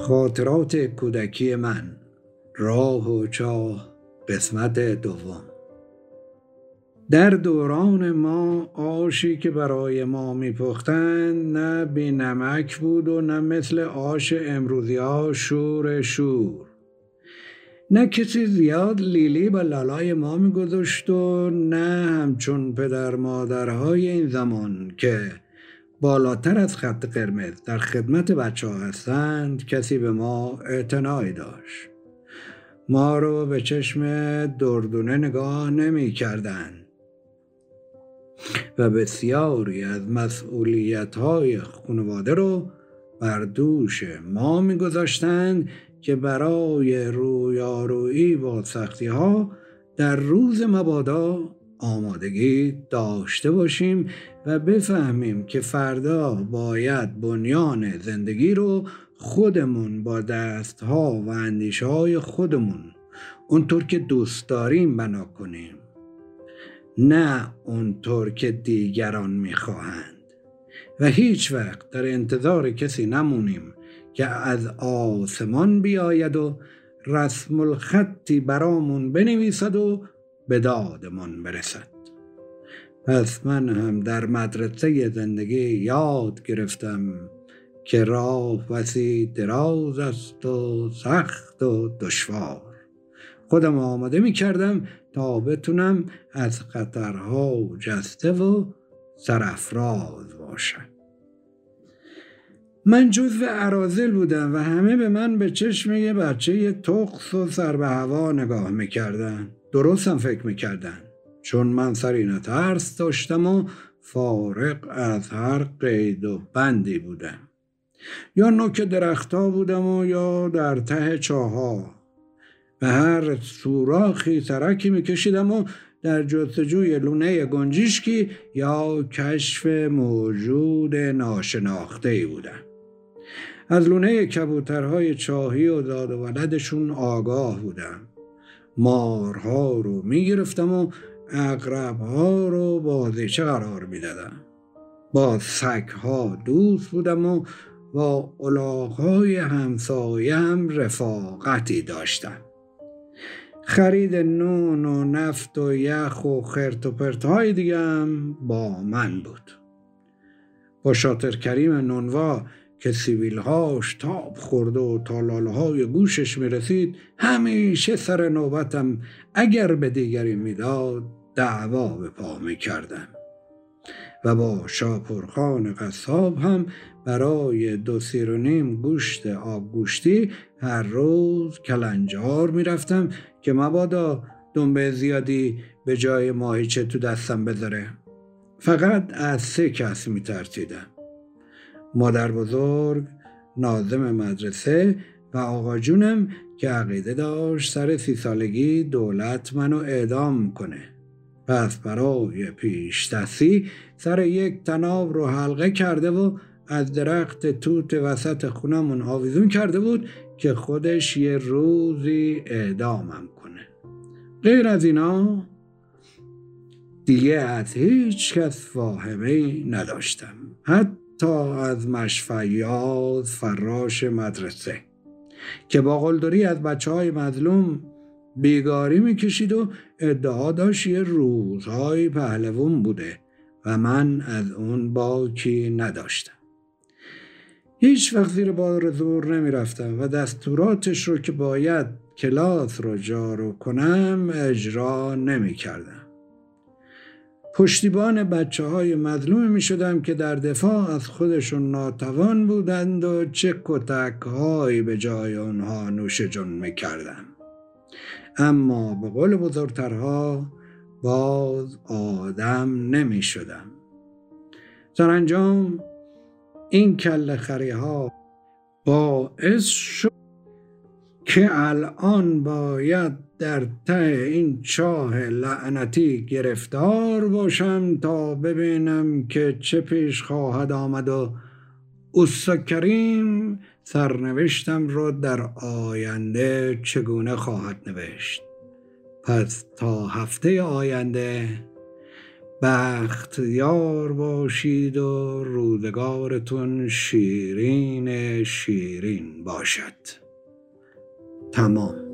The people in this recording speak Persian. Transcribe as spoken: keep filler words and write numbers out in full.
خاطرات کودکی من، راه و چاه، قسمت دوم. در دوران ما آشی که برای ما میپختند نه بی نمک بود و نه مثل آش امروزی ها شور شور. نه کسی زیاد لیلی با لالای ما میگذاشت و نه همچون پدر مادرهای این زمان که بالاتر از خط قرمز در خدمت بچه ها هستند کسی به ما اعتنایی داشت. ما رو به چشم دردونه نگاه نمی کردند و بسیاری از مسئولیت‌های خانواده رو بر دوش ما می‌گذاشتند که برای رویارویی با سختی‌ها در روز مبادا آمادگی داشته باشیم و بفهمیم که فردا باید بنیان زندگی رو خودمون با دست‌ها و اندیشه‌های خودمون اونطور که دوست داریم بنا کنیم، نه اونطور که دیگران میخواهند، و هیچ وقت در انتظار کسی نمونیم که از آسمان بیاید و رسم الخطی برامون بنویسد و به دادمون برسد. پس من هم در مدرسه زندگی یاد گرفتم که راه وسیع دراز است و سخت و دشوار. خودم آماده می کردم تا بتونم از خطرها جسته و سرافراز باشم. من جزو اراذل بودم و همه به من به چشم یه بچه تخس و سر به هوا نگاه میکردن. درستم فکر میکردن، چون من سرین ترس داشتم و فارغ از هر قید و بندی بودم. یا نوک درختها بودم و یا در ته چاها. به هر سوراخی سرکی میکشیدم و در جستجوی لونه گنجشکی یا کشف موجود ناشناخته‌ای بودم. از لونه کبوترهای چاهی و داد و ولدشون آگاه بودم. مارها رو میگرفتم و عقربها رو بازیچه قرار میدادم. با سگها دوست بودم و با الاغ‌های همسایه هم رفاقتی داشتم. خرید نون و نفت و یخ و خرت و پرتهای دیگه هم با من بود. با شاطر کریم نونوا که سیبیلهاش تاب خورده و تا لاله‌های گوشش میرسید همیشه سر نوبتم اگر به دیگری میداد دعوا به پا میکردم. و با شاپورخان قصاب هم برای دو سیر و نیم گوشت آب گوشتی هر روز کلنجار میرفتم که مبادا دنبه زیادی به جای ماهیچه تو دستم بذاره. فقط از سه کس میترسیدم: مادر بزرگ، ناظم مدرسه و آقا جونم که عقیده داشت سر سی سالگی دولت منو اعدام کنه. پس برای پیش دستی سر یک طناب رو حلقه کرده و از درخت توت وسط خونمون آویزون کرده بود که خودش یه روزی اعدامم کنه. غیر از اینا دیگه از هیچ کس واهمه‌ای نداشتم، حتی از مشفیاض فراش مدرسه که با قلدری از بچه های مظلوم بیگاری میکشید و ادعا داشت یه روزهای پهلوون بوده و من از اون باکی نداشتم. هیچ وقت زیر بار زور نمی رفتم و دستوراتش رو که باید کلاس رو جارو کنم اجرا نمی کردم. پشتیبان بچه های مظلوم می شدم که در دفاع از خودشون ناتوان بودند و چه کتک هایی به جای اونها نوش جون می کردم. اما به قول بزرگترها باز آدم نمی شدم. سرانجام این کله خری ها باعث شد که الان باید در ته این چاه لعنتی گرفتار باشم تا ببینم که چه پیش خواهد آمد و اوستا کریم سرنوشتم رو در آینده چگونه خواهد نوشت. پس تا هفته آینده بخت یار باشید و روزگارتون شیرین شیرین باشد. تمام.